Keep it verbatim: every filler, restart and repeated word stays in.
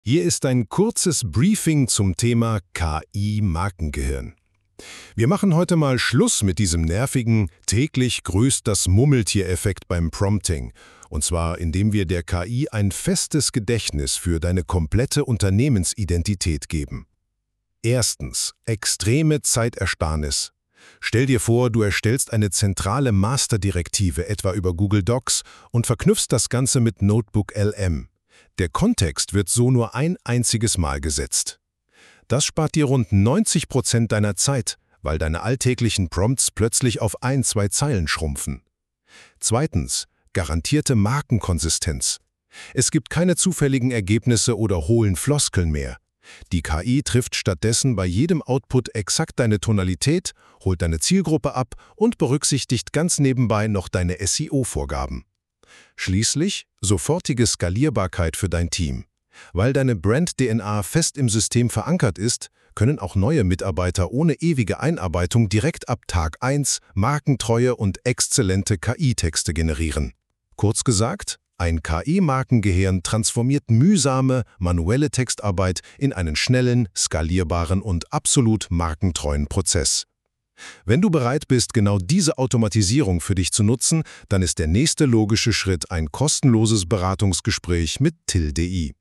Hier ist ein kurzes Briefing zum Thema K I-Markengehirn. Wir machen heute mal Schluss mit diesem nervigen, täglich grüßt das Murmeltier-Effekt beim Prompting. Und zwar, indem wir der K I ein festes Gedächtnis für deine komplette Unternehmensidentität geben. Erstens. Extreme Zeitersparnis. Stell dir vor, du erstellst eine zentrale Masterdirektive etwa über Google Docs und verknüpfst das Ganze mit Notebook L M. Der Kontext wird so nur ein einziges Mal gesetzt. Das spart dir rund neunzig Prozent deiner Zeit, weil deine alltäglichen Prompts plötzlich auf ein, zwei Zeilen schrumpfen. Zweitens. Garantierte Markenkonsistenz. Es gibt keine zufälligen Ergebnisse oder hohlen Floskeln mehr. Die K I trifft stattdessen bei jedem Output exakt deine Tonalität, holt deine Zielgruppe ab und berücksichtigt ganz nebenbei noch deine S E O-Vorgaben. Schließlich sofortige Skalierbarkeit für dein Team. Weil deine Brand-D N A fest im System verankert ist, können auch neue Mitarbeiter ohne ewige Einarbeitung direkt ab Tag eins markentreue und exzellente K I-Texte generieren. Kurz gesagt, ein K I-Markengehirn transformiert mühsame, manuelle Textarbeit in einen schnellen, skalierbaren und absolut markentreuen Prozess. Wenn du bereit bist, genau diese Automatisierung für dich zu nutzen, dann ist der nächste logische Schritt ein kostenloses Beratungsgespräch mit Till punkt D I.